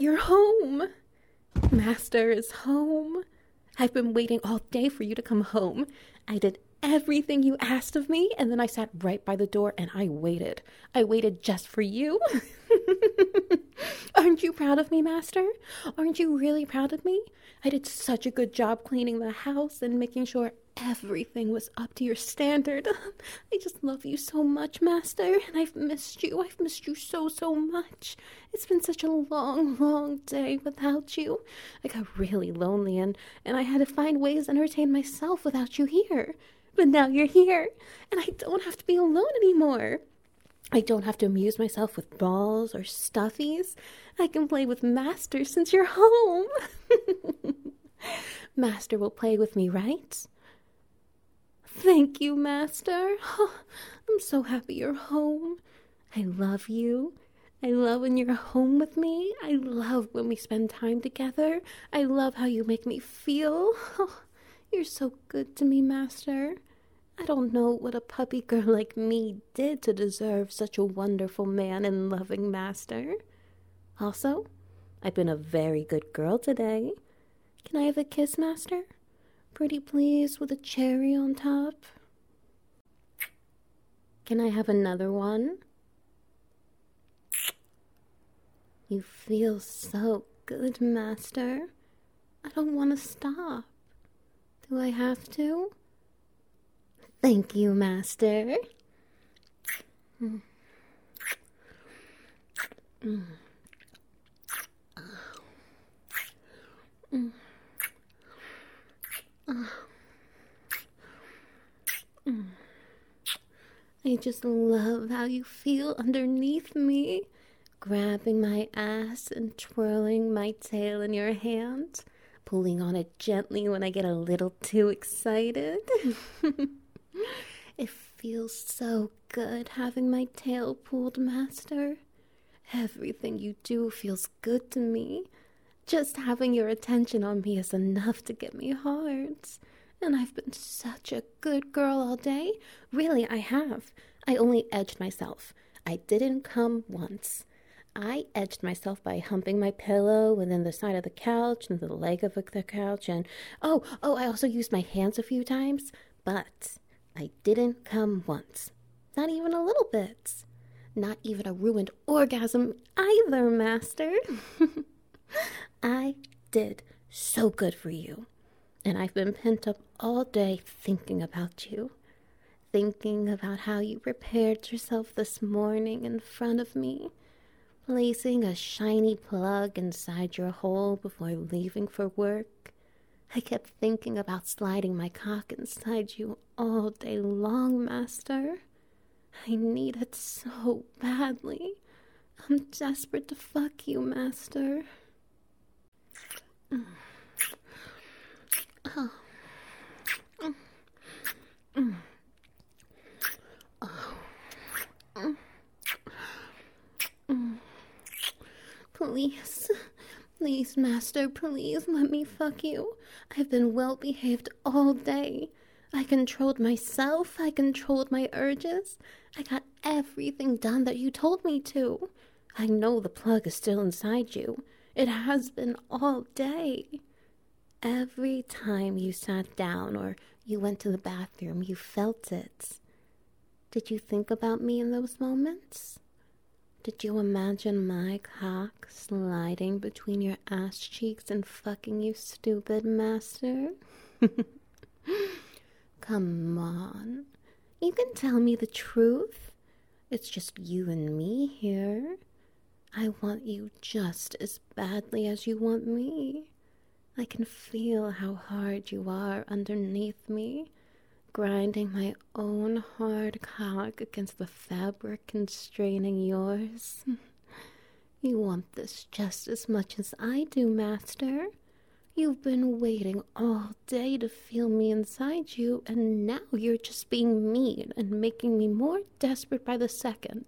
you're home. Master is home. I've been waiting all day for you to come home. I did everything you asked of me, and then I sat right by the door and I waited. I waited just for you. Aren't you proud of me, Master? Aren't you really proud of me? I did such a good job cleaning the house and making sure everything was up to your standard. I just love you so much, Master, and I've missed you. I've missed you so, so much. It's been such a long, long day without you. I got really lonely, and I had to find ways to entertain myself without you here. But now you're here, and I don't have to be alone anymore. I don't have to amuse myself with balls or stuffies. I can play with Master since you're home. Master will play with me, right? Thank you, Master. Oh, I'm so happy you're home. I love you. I love when you're home with me. I love when we spend time together. I love how you make me feel. Oh, you're so good to me, Master. I don't know what a puppy girl like me did to deserve such a wonderful man and loving Master. Also, I've been a very good girl today. Can I have a kiss, Master? Pretty please, with a cherry on top. Can I have another one? You feel so good, Master. I don't want to stop. Do I have to? Thank you, Master. I just love how you feel underneath me, grabbing my ass and twirling my tail in your hand, pulling on it gently when I get a little too excited. It feels so good having my tail pulled, Master. Everything you do feels good to me. Just having your attention on me is enough to get me hard. And I've been such a good girl all day. Really, I have. I only edged myself. I didn't come once. I edged myself by humping my pillow and then the side of the couch and the leg of the couch. And I also used my hands a few times. But I didn't come once. Not even a little bit. Not even a ruined orgasm either, Master. I did so good for you. And I've been pent up all day thinking about you. Thinking about how you prepared yourself this morning in front of me. Placing a shiny plug inside your hole before leaving for work. I kept thinking about sliding my cock inside you all day long, Master. I need it so badly. I'm desperate to fuck you, Master. Please, Master, please let me fuck you. I've been well behaved all day. I controlled myself. I controlled my urges. I got everything done that you told me to. I know the plug is still inside you. It has been all day. Every time you sat down or you went to the bathroom, you felt it. Did you think about me in those moments? Did you imagine my cock sliding between your ass cheeks and fucking you, stupid Master? Come on. You can tell me the truth. It's just you and me here. I want you just as badly as you want me. I can feel how hard you are underneath me, grinding my own hard cock against the fabric constraining yours. You want this just as much as I do, Master. You've been waiting all day to feel me inside you, and now you're just being mean and making me more desperate by the second.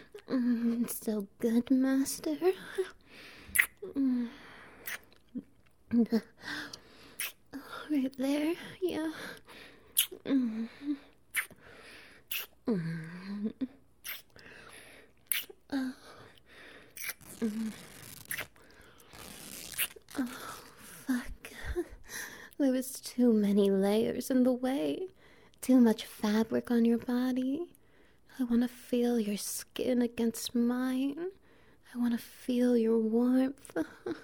So good, Master. Right there, yeah. Fuck. There was too many layers in the way. Too much fabric on your body. I want to feel your skin against mine. I want to feel your warmth.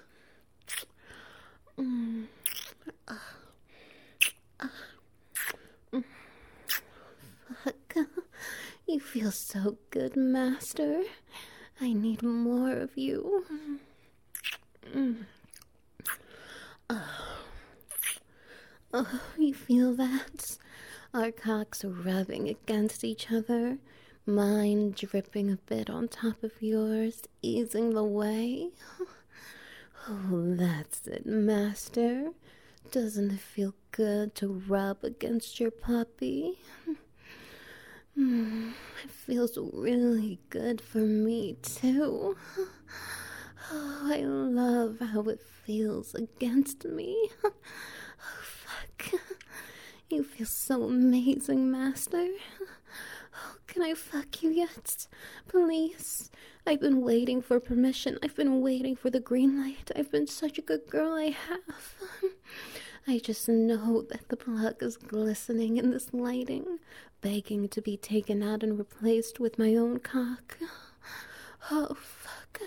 Fuck. You feel so good, Master. I need more of you. Oh, you feel that? Our cocks rubbing against each other, mine dripping a bit on top of yours, easing the way. Oh, that's it, Master. Doesn't it feel good to rub against your puppy? It feels really good for me, too. Oh, I love how it feels against me. Oh, fuck. You feel so amazing, Master. Oh, can I fuck you yet? Please. I've been waiting for permission. I've been waiting for the green light. I've been such a good girl, I have. I just know that the plug is glistening in this lighting, begging to be taken out and replaced with my own cock. Oh, fuck.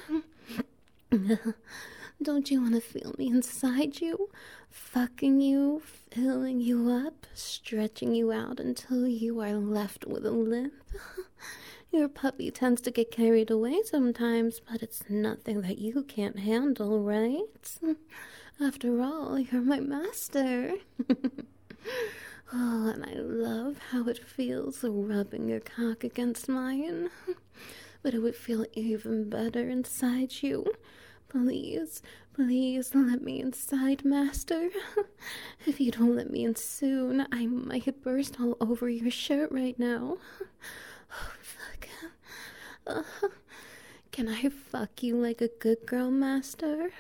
Don't you want to feel me inside you? Fucking you, filling you up, stretching you out until you are left with a limp. Your puppy tends to get carried away sometimes, but it's nothing that you can't handle, right? After all, you're my master. Oh, and I love how it feels rubbing your cock against mine. But it would feel even better inside you. Please, please let me inside, Master. If you don't let me in soon, I might burst all over your shirt right now. Oh, fuck. Can I fuck you like a good girl, Master?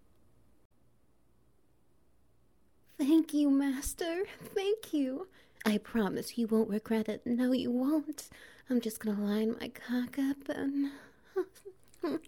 Thank you, Master. Thank you. I promise you won't regret it. No, you won't. I'm just gonna line my cock up and... Oh,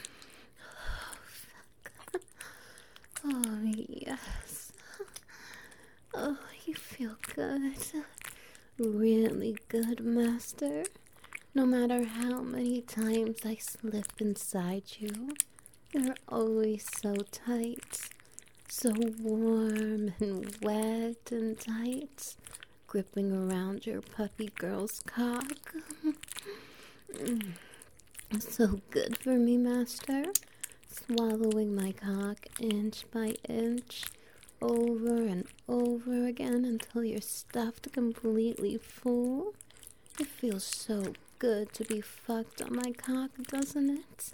fuck. Oh, yes. Oh, you feel good. Really good, Master. No matter how many times I slip inside you, you're always so tight. So warm and wet and tight, gripping around your puppy girl's cock. So good for me, Master. Swallowing my cock inch by inch, over and over again until you're stuffed completely full. It feels so good to be fucked on my cock, doesn't it?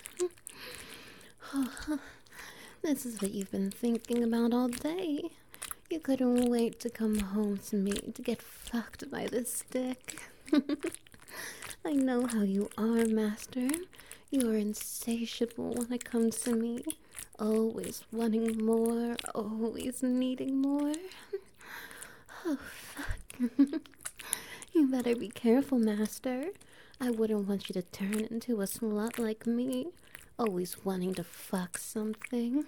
Oh, this is what you've been thinking about all day. You couldn't wait to come home to me to get fucked by this dick. I know how you are, Master. You are insatiable when it comes to me. Always wanting more, always needing more. Oh, fuck. You better be careful, Master. I wouldn't want you to turn into a slut like me. Always wanting to fuck something.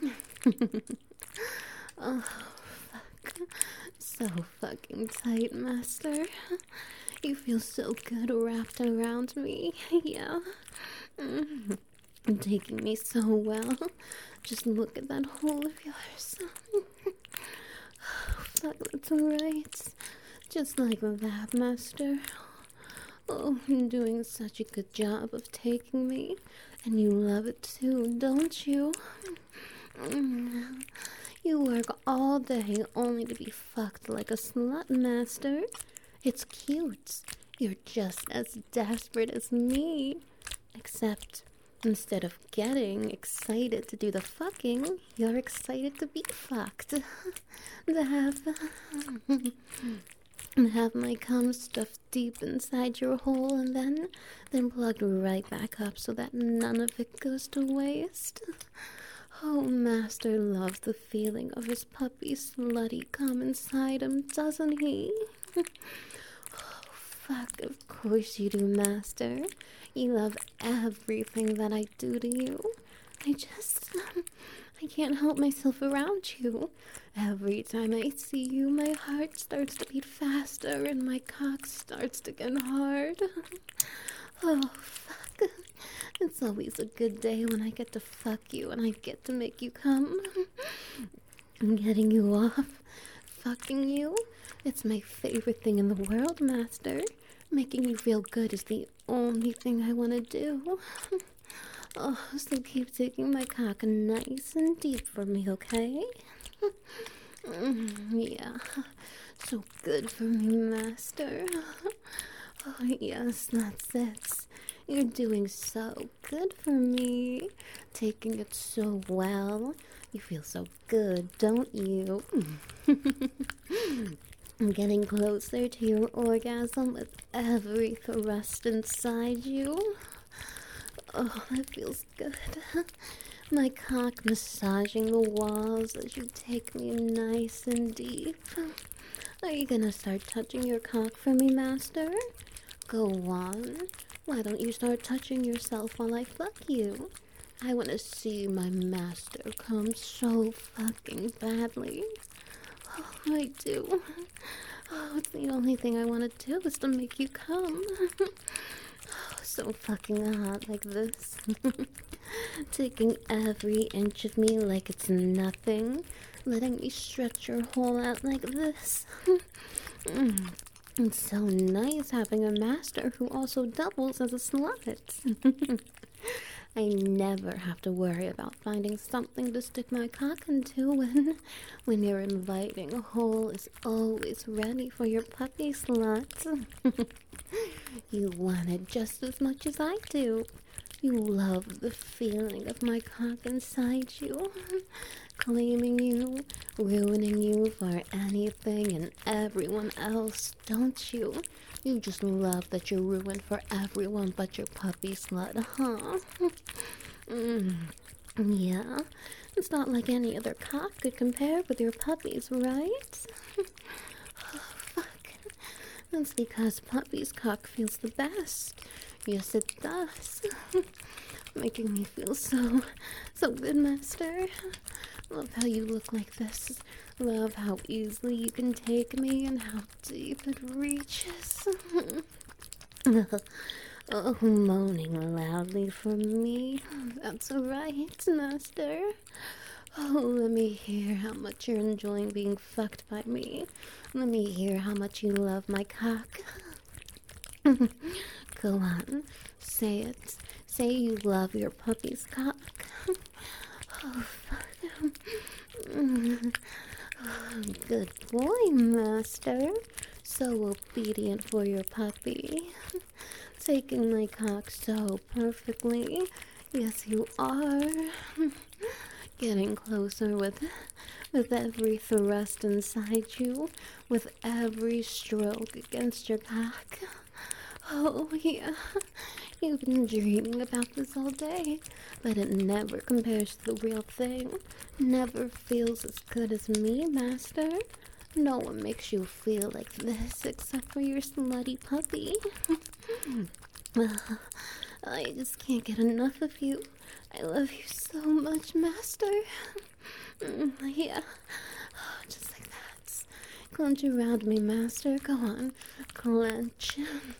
Oh, fuck. So fucking tight, Master. You feel so good wrapped around me. Yeah. Taking me so well. Just look at that hole of yours. Oh, fuck, that's right. Just like that, Master. Oh, you're doing such a good job of taking me. And you love it too, don't you? You work all day only to be fucked like a slut, Master. It's cute. You're just as desperate as me. Except, instead of getting excited to do the fucking, you're excited to be fucked. Have my cum stuffed deep inside your hole and then plugged right back up so that none of it goes to waste. Oh, Master loves the feeling of his puppy slutty come inside him, doesn't he? Oh, fuck, of course you do, Master. You love everything that I do to you. I can't help myself around you. Every time I see you, my heart starts to beat faster and my cock starts to get hard. Oh, fuck. It's always a good day when I get to fuck you and I get to make you come. I'm getting you off, fucking you. It's my favorite thing in the world, Master. Making you feel good is the only thing I want to do. Oh, so keep taking my cock nice and deep for me, okay? Yeah, so good for me, Master. Oh, yes, that's it. You're doing so good for me. Taking it so well. You feel so good, don't you? I'm getting closer to your orgasm with every thrust inside you. Oh, that feels good. My cock massaging the walls as you take me nice and deep. Are you gonna start touching your cock for me, Master? Go on. Why don't you start touching yourself while I fuck you? I want to see my master come so fucking badly. Oh, I do. Oh, it's the only thing I want to do is to make you come. Oh, so fucking hot like this. Taking every inch of me like it's nothing. Letting me stretch your hole out like this. It's so nice having a master who also doubles as a slut. I never have to worry about finding something to stick my cock into when your inviting hole is always ready for your puppy slut. You want it just as much as I do. You love the feeling of my cock inside you, claiming you, ruining you for anything and everyone else, don't you? You just love that you're ruined for everyone but your puppy slut, huh? Yeah, it's not like any other cock could compare with your puppy's, right? Oh, fuck. That's because puppy's cock feels the best. Yes, it does. Making me feel so good, Master. Love how you look like this. Love how easily you can take me and how deep it reaches. Oh, moaning loudly for me. That's right, Master. Oh, let me hear how much you're enjoying being fucked by me. Let me hear how much you love my cock. Go on, say it. Say you love your puppy's cock. Oh, fuck. Oh, good boy, Master. So obedient for your puppy. Taking my cock so perfectly. Yes, you are. Getting closer with every thrust inside you, with every stroke against your cock. Oh, yeah. You've been dreaming about this all day, but it never compares to the real thing. Never feels as good as me, Master. No one makes you feel like this except for your slutty puppy. I just can't get enough of you. I love you so much, Master. Yeah, just like that. Clench around me, Master. Go on, clench.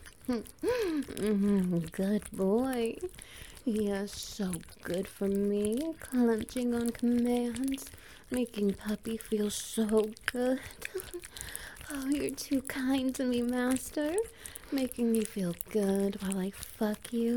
Good boy. Yes, so good for me. Clenching on command, making puppy feel so good. Oh, you're too kind to me, Master. Making me feel good while I fuck you.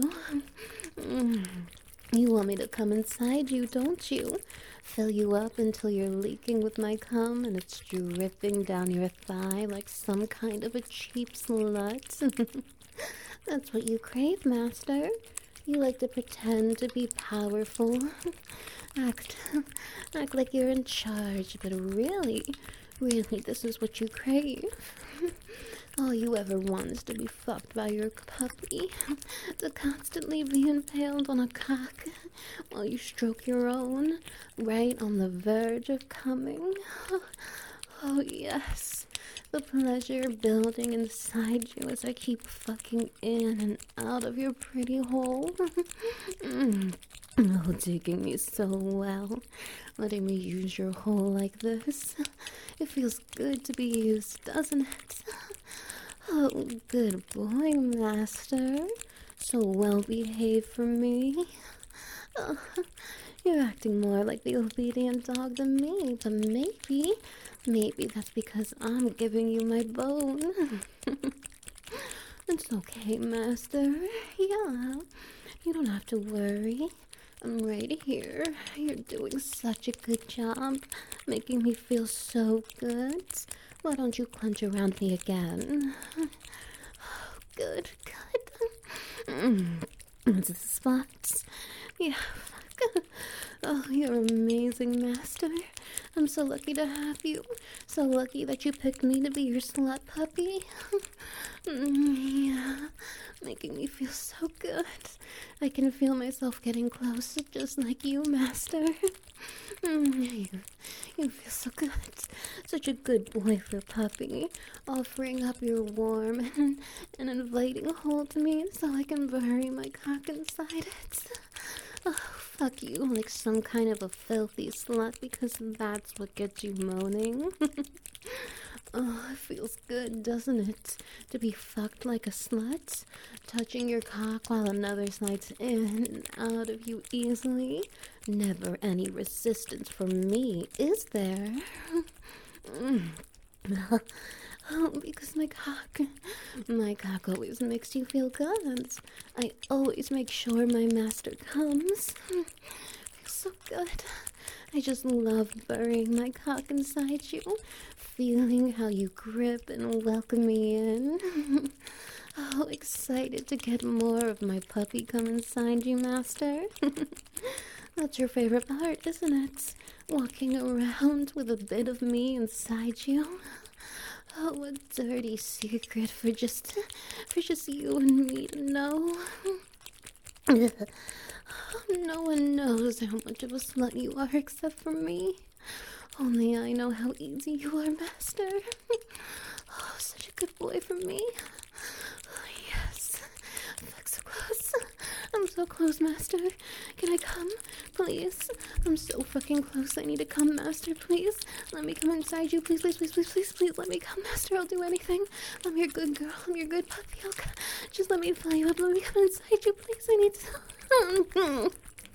You want me to come inside you, don't you? Fill you up until you're leaking with my cum and it's dripping down your thigh like some kind of a cheap slut. That's what you crave, Master. You like to pretend to be powerful. Act like you're in charge, but really, Really, this is what you crave? All you ever want is to be fucked by your puppy, to constantly be impaled on a cock while you stroke your own, right on the verge of coming. Oh yes, the pleasure building inside you as I keep fucking in and out of your pretty hole. Oh, digging me so well, letting me use your hole like this. It feels good to be used, doesn't it? Oh, good boy, Master. So well behaved for me. Oh, you're acting more like the obedient dog than me, but maybe that's because I'm giving you my bone. It's okay, Master. Yeah, you don't have to worry. I'm right here. You're doing such a good job, making me feel so good. Why don't you clench around me again? Good, good. Into the spots. Yeah. Oh, you're amazing, Master. I'm so lucky to have you. So lucky that you picked me to be your slut puppy. Yeah, making me feel so good. I can feel myself getting close, just like you, Master. You feel so good. Such a good boy for puppy. Offering up your warm and inviting hole to me so I can bury my cock inside it. Oh, fuck you like some kind of a filthy slut because that's what gets you moaning. Oh, it feels good, doesn't it? To be fucked like a slut, touching your cock while another slides in and out of you easily. Never any resistance from me, is there? Oh, because my cock always makes you feel good. I always make sure my master comes. Feels so good. I just love burying my cock inside you, feeling how you grip and welcome me in. Oh, excited to get more of my puppy come inside you, Master. That's your favorite part, isn't it? Walking around with a bit of me inside you. Oh, a dirty secret for just you and me to know. No one knows how much of a slut you are except for me. Only I know how easy you are, Master. Oh, such a good boy for me. Oh, yes. Fuck so close. I'm so close, Master. Can I come? Please? I'm so fucking close. I need to come, Master. Please? Let me come inside you. Please, please, please, please, please, please. Let me come, Master. I'll do anything. I'm your good girl. I'm your good puppy. Just let me fill you up. Let me come inside you, please. I need to...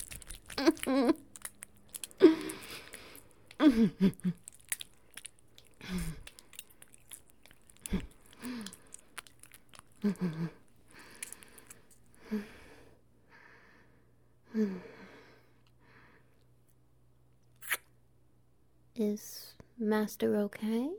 Is Master okay?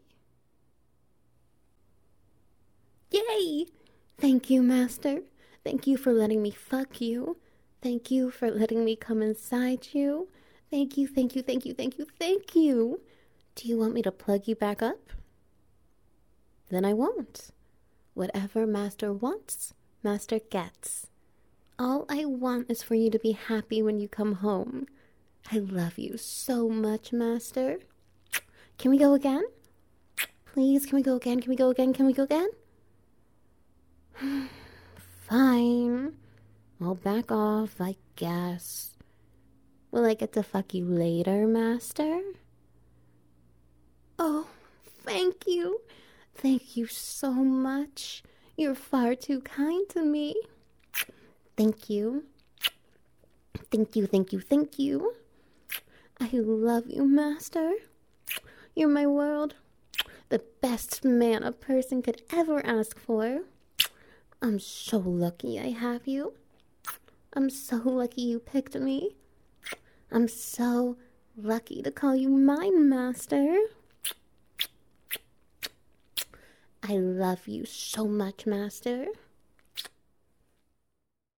Yay! Thank you, Master. Thank you for letting me fuck you. Thank you for letting me come inside you. Thank you, thank you, thank you, thank you, thank you. Do you want me to plug you back up? Then I won't. Whatever Master wants, Master gets. All I want is for you to be happy when you come home. I love you so much, Master. Can we go again? Please, can we go again? Can we go again? Can we go again? Fine. I'll back off, I guess. Will I get to fuck you later, Master? Oh, thank you. Thank you so much. You're far too kind to me. Thank you. Thank you, thank you, thank you. I love you, Master. You're my world. The best man a person could ever ask for. I'm so lucky I have you. I'm so lucky you picked me. I'm so lucky to call you mine, Master. I love you so much, Master.